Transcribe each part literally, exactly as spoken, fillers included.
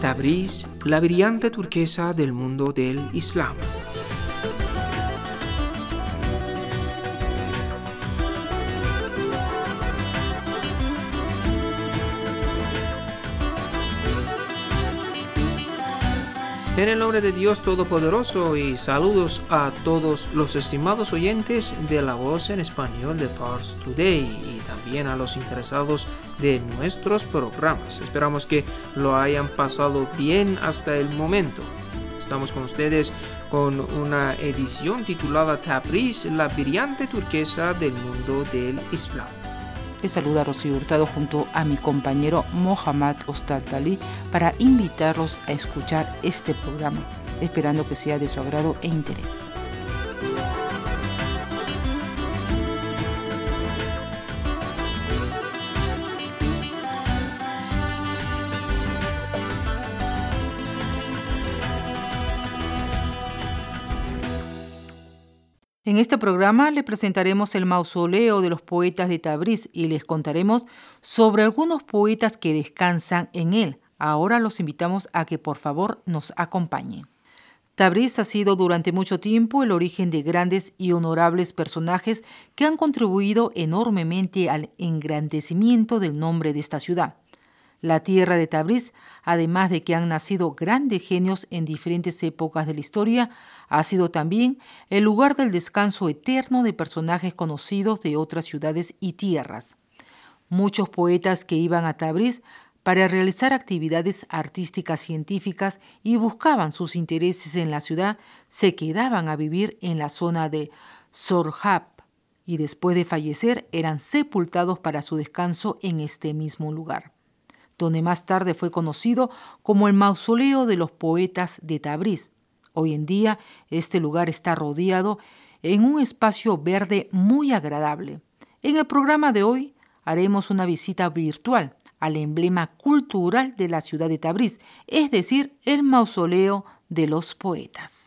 Tabriz, la brillante turquesa del mundo del Islam. En el nombre de Dios Todopoderoso y saludos a todos los estimados oyentes de La Voz en Español de Pars Today y también a los interesados de nuestros programas. Esperamos que lo hayan pasado bien hasta el momento. Estamos con ustedes con una edición titulada Tabriz, la brillante turquesa del mundo del Islam. Les saluda Rocío Hurtado junto a mi compañero Mohammad Ostad-Ali para invitarlos a escuchar este programa, esperando que sea de su agrado e interés. En este programa le presentaremos el mausoleo de los poetas de Tabriz y les contaremos sobre algunos poetas que descansan en él. Ahora los invitamos a que por favor nos acompañen. Tabriz ha sido durante mucho tiempo el origen de grandes y honorables personajes que han contribuido enormemente al engrandecimiento del nombre de esta ciudad. La tierra de Tabriz, además de que han nacido grandes genios en diferentes épocas de la historia, ha sido también el lugar del descanso eterno de personajes conocidos de otras ciudades y tierras. Muchos poetas que iban a Tabriz para realizar actividades artísticas científicas y buscaban sus intereses en la ciudad, se quedaban a vivir en la zona de Sorhab y después de fallecer eran sepultados para su descanso en este mismo lugar, donde más tarde fue conocido como el Mausoleo de los Poetas de Tabriz. Hoy en día, este lugar está rodeado en un espacio verde muy agradable. En el programa de hoy haremos una visita virtual al emblema cultural de la ciudad de Tabriz, es decir, el Mausoleo de los Poetas.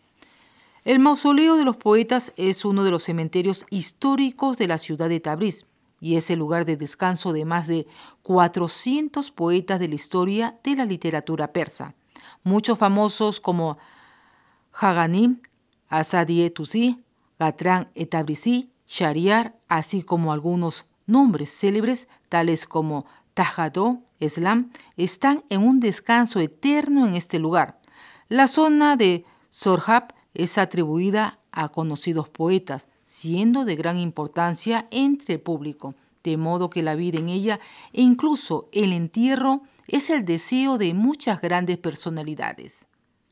El Mausoleo de los Poetas es uno de los cementerios históricos de la ciudad de Tabriz y es el lugar de descanso de más de cuatrocientos poetas de la historia de la literatura persa. Muchos famosos como Haganim, Asadie Tusi, Gatran Tabrizi, Shahriar, así como algunos nombres célebres tales como Tajadó, Eslam, están en un descanso eterno en este lugar. La zona de Sorhab es atribuida a conocidos poetas, siendo de gran importancia entre el público, de modo que la vida en ella e incluso el entierro es el deseo de muchas grandes personalidades.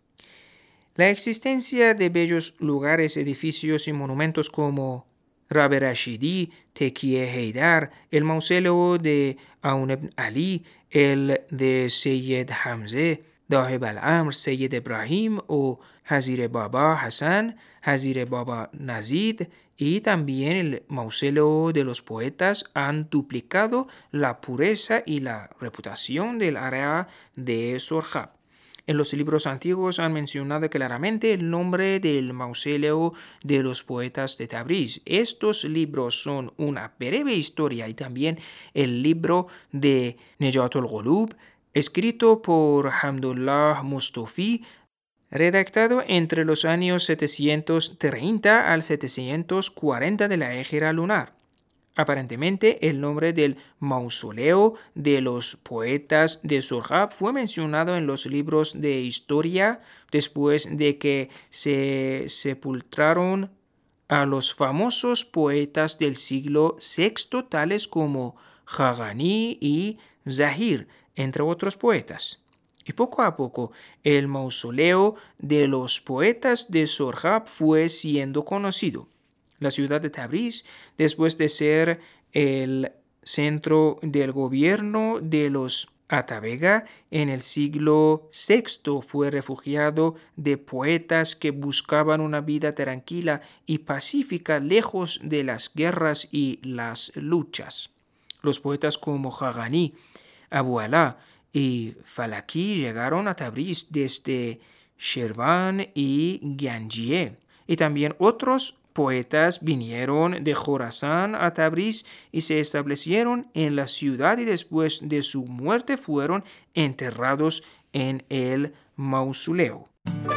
La existencia de bellos lugares, edificios y monumentos como Rabe Rashidi, Tekiye Heydar, el mausoleo de Aun ibn Ali, el de Seyyed Hamze, Daheb al-Amr, Seyyed Ibrahim o Hazire Baba Hassan, Hazire Baba Nazid y también el mausoleo de los poetas han duplicado la pureza y la reputación del área de Sorhab. En los libros antiguos han mencionado claramente el nombre del mausoleo de los poetas de Tabriz. Estos libros son una breve historia y también el libro de Nejat al-Ghulub, escrito por Hamdullah Mustafi, redactado entre los años setecientos treinta al setecientos cuarenta de la égira lunar. Aparentemente, el nombre del mausoleo de los poetas de Sorhab fue mencionado en los libros de historia después de que se sepultaron a los famosos poetas del siglo sexto, tales como Khagani y Zahir, entre otros poetas. Y poco a poco, el mausoleo de los poetas de Sorhab fue siendo conocido. La ciudad de Tabriz, después de ser el centro del gobierno de los Atabega, en el siglo sexto fue refugiado de poetas que buscaban una vida tranquila y pacífica lejos de las guerras y las luchas. Los poetas como Khagani, Abu Alá y Falaki llegaron a Tabriz desde Shirvan y Ganjie, y también otros poetas vinieron de Jorasán a Tabriz y se establecieron en la ciudad y después de su muerte fueron enterrados en el mausoleo.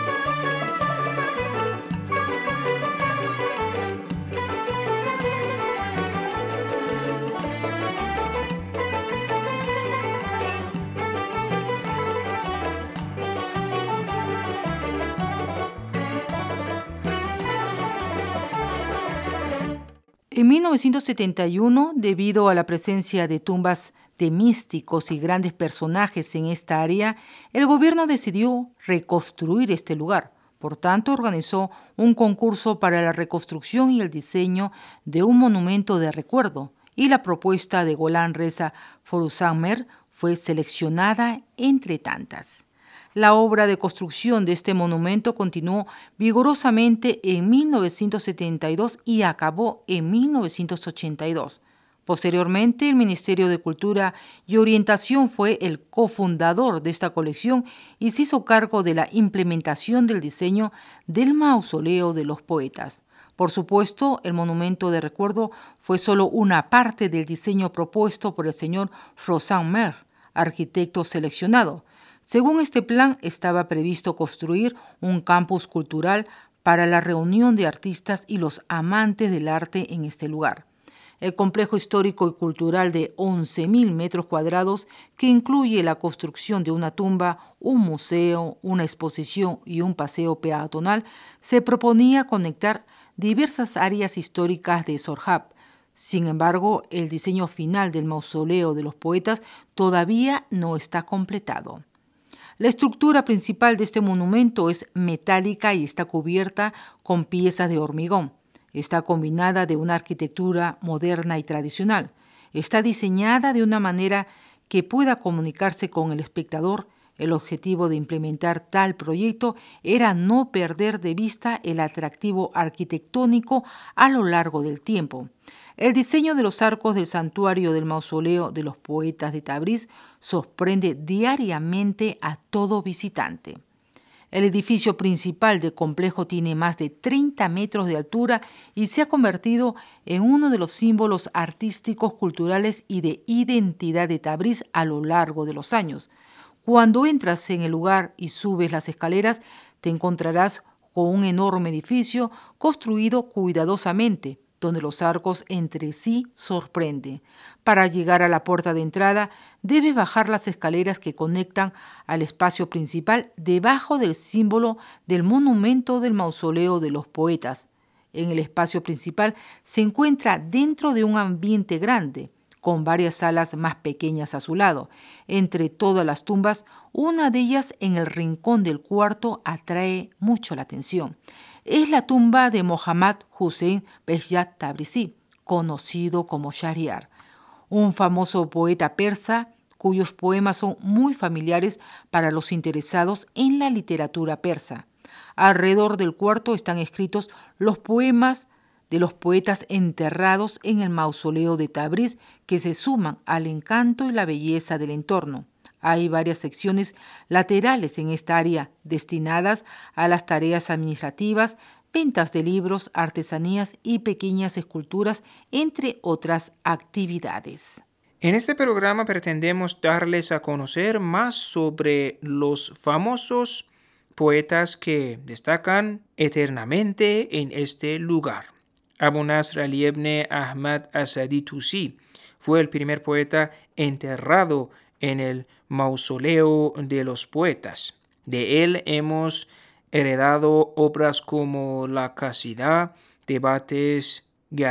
En mil novecientos setenta y uno, debido a la presencia de tumbas de místicos y grandes personajes en esta área, el gobierno decidió reconstruir este lugar. Por tanto, organizó un concurso para la reconstrucción y el diseño de un monumento de recuerdo, y la propuesta de Golan Reza Foruzanmer fue seleccionada entre tantas. La obra de construcción de este monumento continuó vigorosamente en mil novecientos setenta y dos y acabó en mil novecientos ochenta y dos. Posteriormente, el Ministerio de Cultura y Orientación fue el cofundador de esta colección y se hizo cargo de la implementación del diseño del mausoleo de los poetas. Por supuesto, el monumento de recuerdo fue solo una parte del diseño propuesto por el señor Foruzanmer, arquitecto seleccionado. Según este plan, estaba previsto construir un campus cultural para la reunión de artistas y los amantes del arte en este lugar. El complejo histórico y cultural de once mil metros cuadrados, que incluye la construcción de una tumba, un museo, una exposición y un paseo peatonal, se proponía conectar diversas áreas históricas de Sorhab. Sin embargo, el diseño final del mausoleo de los poetas todavía no está completado. La estructura principal de este monumento es metálica y está cubierta con piezas de hormigón. Está combinada de una arquitectura moderna y tradicional. Está diseñada de una manera que pueda comunicarse con el espectador. El objetivo de implementar tal proyecto era no perder de vista el atractivo arquitectónico a lo largo del tiempo. El diseño de los arcos del santuario del mausoleo de los poetas de Tabriz sorprende diariamente a todo visitante. El edificio principal del complejo tiene más de treinta metros de altura y se ha convertido en uno de los símbolos artísticos, culturales y de identidad de Tabriz a lo largo de los años. Cuando entras en el lugar y subes las escaleras, te encontrarás con un enorme edificio construido cuidadosamente, donde los arcos entre sí sorprenden. Para llegar a la puerta de entrada, debes bajar las escaleras que conectan al espacio principal debajo del símbolo del monumento del mausoleo de los poetas. En el espacio principal se encuentra dentro de un ambiente grande, con varias salas más pequeñas a su lado. Entre todas las tumbas, una de ellas en el rincón del cuarto atrae mucho la atención. Es la tumba de Mohammad Hussein Behjat Tabrizi, conocido como Shahriar, un famoso poeta persa cuyos poemas son muy familiares para los interesados en la literatura persa. Alrededor del cuarto están escritos los poemas de los poetas enterrados en el mausoleo de Tabriz, que se suman al encanto y la belleza del entorno. Hay varias secciones laterales en esta área destinadas a las tareas administrativas, ventas de libros, artesanías y pequeñas esculturas, entre otras actividades. En este programa pretendemos darles a conocer más sobre los famosos poetas que destacan eternamente en este lugar. Abu Nasr Ali ibn Ahmad Asadi Tusi fue el primer poeta enterrado en el mausoleo de los poetas. De él hemos heredado obras como La Qasida, Debates,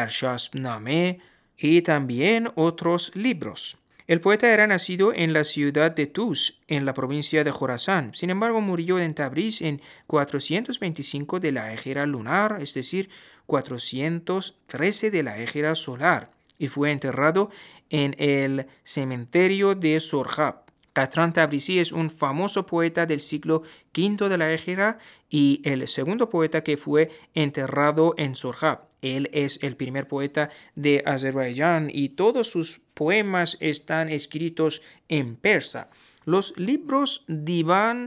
Gershasname y también otros libros. El poeta era nacido en la ciudad de Tus, en la provincia de Jorasán. Sin embargo, murió en Tabriz en cuatrocientos veinticinco de la égira lunar, es decir, cuatrocientos trece de la égira solar, y fue enterrado en el cementerio de Sorhab. Qatran Tabrizi es un famoso poeta del siglo quinto de la égira y el segundo poeta que fue enterrado en Sorhab. Él es el primer poeta de Azerbaiyán y todos sus poemas están escritos en persa. Los libros Divan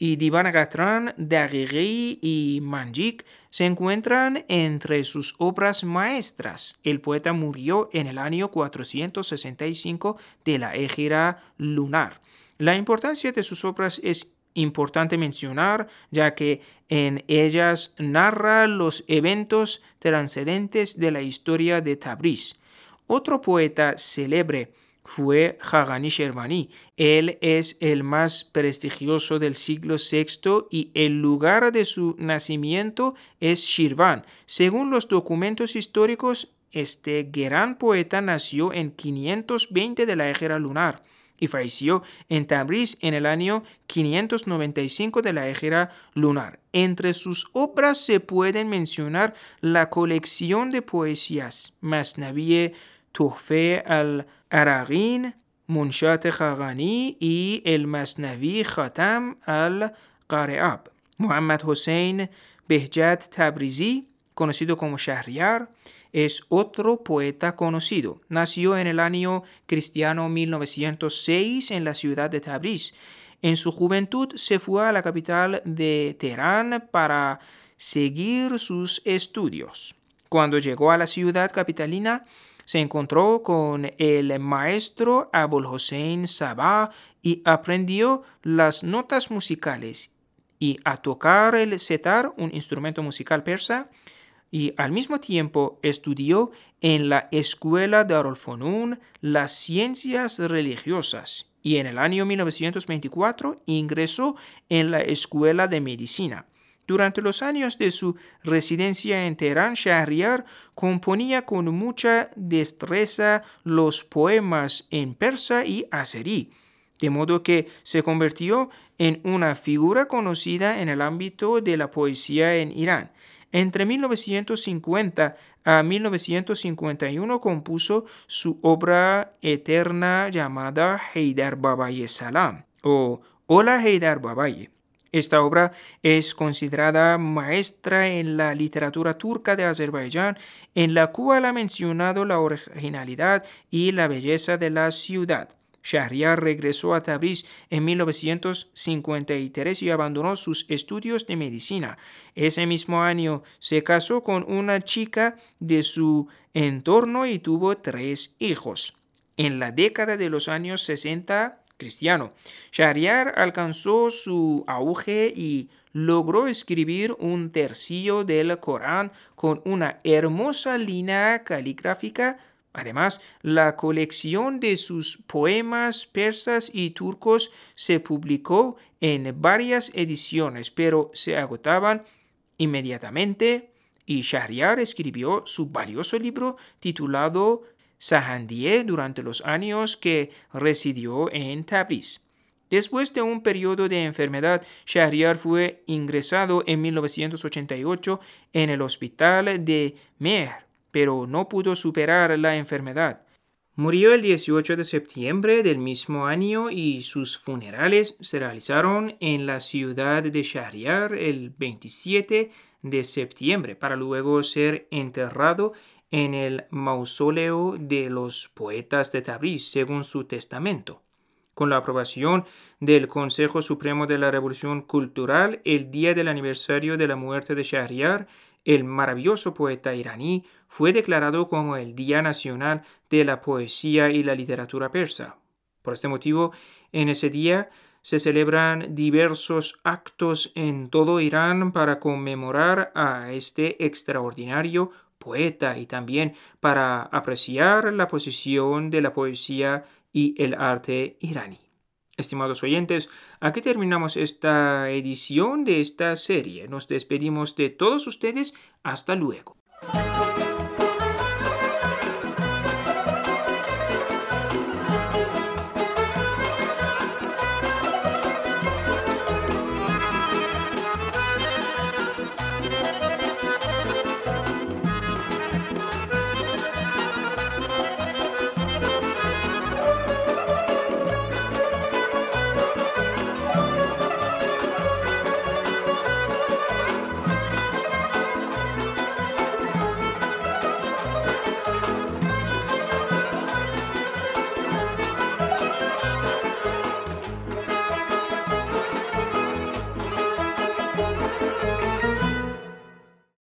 y Divanagatra, Dagheri y Manjik se encuentran entre sus obras maestras. El poeta murió en el año cuatrocientos sesenta y cinco de la égira lunar. La importancia de sus obras es importante mencionar, ya que en ellas narra los eventos trascendentes de la historia de Tabriz. Otro poeta célebre fue Jagani Shervani. Él es el más prestigioso del siglo sexto y el lugar de su nacimiento es Shirvan. Según los documentos históricos, este gran poeta nació en quinientos veinte de la égira lunar y falleció en Tabriz en el año quinientos noventa y cinco de la égira lunar. Entre sus obras se pueden mencionar la colección de poesías Masnaviye Tuhfe al-Araghin, Munshat Jagani y el Masnavi Khatam al-Qareab. Muhammad Hossein Behjat Tabrizi, conocido como Shahryar, es otro poeta conocido. Nació en el año cristiano mil novecientos seis en la ciudad de Tabriz. En su juventud se fue a la capital de Teherán para seguir sus estudios. Cuando llegó a la ciudad capitalina, se encontró con el maestro Abul Hossein Sabah y aprendió las notas musicales y a tocar el setar, un instrumento musical persa, y al mismo tiempo estudió en la escuela Darul Funun las ciencias religiosas y en el año mil novecientos veinticuatro ingresó en la escuela de medicina. Durante los años de su residencia en Teherán, Shahryar componía con mucha destreza los poemas en persa y azerí, de modo que se convirtió en una figura conocida en el ámbito de la poesía en Irán. Entre mil novecientos cincuenta a mil novecientos cincuenta y uno compuso su obra eterna llamada Heydar Babaye Salam o Hola Heydar Babaye. Esta obra es considerada maestra en la literatura turca de Azerbaiyán, en la cual ha mencionado la originalidad y la belleza de la ciudad. Shahryar regresó a Tabriz en mil novecientos cincuenta y tres y abandonó sus estudios de medicina. Ese mismo año se casó con una chica de su entorno y tuvo tres hijos. En la década de los años sesenta, cristiano, Shahryar alcanzó su auge y logró escribir un tercio del Corán con una hermosa línea caligráfica. Además, la colección de sus poemas persas y turcos se publicó en varias ediciones, pero se agotaban inmediatamente y Shahryar escribió su valioso libro titulado Sahandie durante los años que residió en Tabriz. Después de un periodo de enfermedad, Shahryar fue ingresado en mil novecientos ochenta y ocho en el hospital de Mehr, pero no pudo superar la enfermedad. Murió el dieciocho de septiembre del mismo año y sus funerales se realizaron en la ciudad de Shahryar el veintisiete de septiembre para luego ser enterrado en el mausoleo de los poetas de Tabriz, según su testamento. Con la aprobación del Consejo Supremo de la Revolución Cultural, el día del aniversario de la muerte de Shahryar, el maravilloso poeta iraní, fue declarado como el Día Nacional de la Poesía y la Literatura Persa. Por este motivo, en ese día se celebran diversos actos en todo Irán para conmemorar a este extraordinario poeta y también para apreciar la posición de la poesía y el arte iraní. Estimados oyentes, aquí terminamos esta edición de esta serie. Nos despedimos de todos ustedes. Hasta luego.